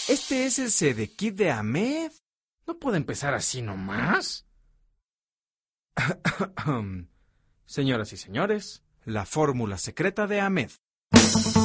Este es el Sedekit de Ahmed. ¿No puede empezar así nomás? Señoras y señores, la fórmula secreta de Ahmed.